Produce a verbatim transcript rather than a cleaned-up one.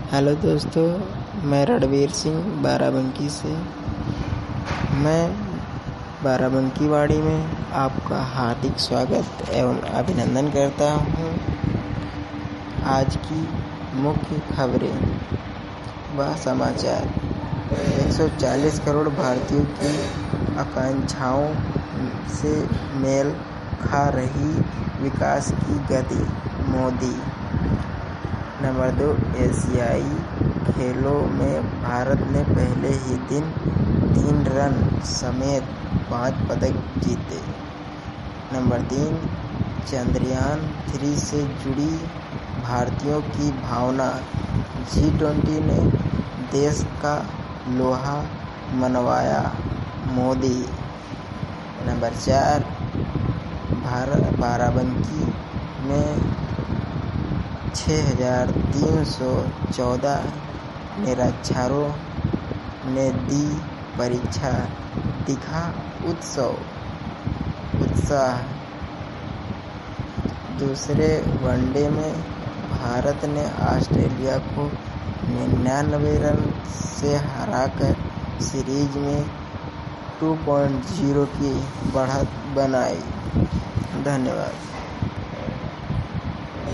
Hello दोस्तों, मैं रणवीर सिंह बाराबंकी से। मैं बाराबंकीवाड़ी में आपका हार्दिक स्वागत एवं अभिनंदन करता हूँ। आज की मुख्य खबरें व समाचार। एक सौ चालीस करोड़ भारतीयों की आकांक्षाओं से मेल खा रही विकास की गति, मोदी। नंबर दो, एशियाई खेलों में भारत ने पहले ही दिन तीन रन समेत पांच पदक जीते। नंबर तीन, चंद्रयान थ्री से जुड़ी भारतीयों की भावना, जी ट्वेंटी ने देश का लोहा मनवाया, मोदी। नंबर चार, भारत बाराबंकी में छः हजार तीन सौ चौदह निरक्षरों ने दी परीक्षा, दिखा उत्सव उत्साह। दूसरे वनडे में भारत ने ऑस्ट्रेलिया को निन्यानवे रन से हराकर सीरीज में दो पॉइंट ज़ीरो की बढ़त बनाई। धन्यवाद।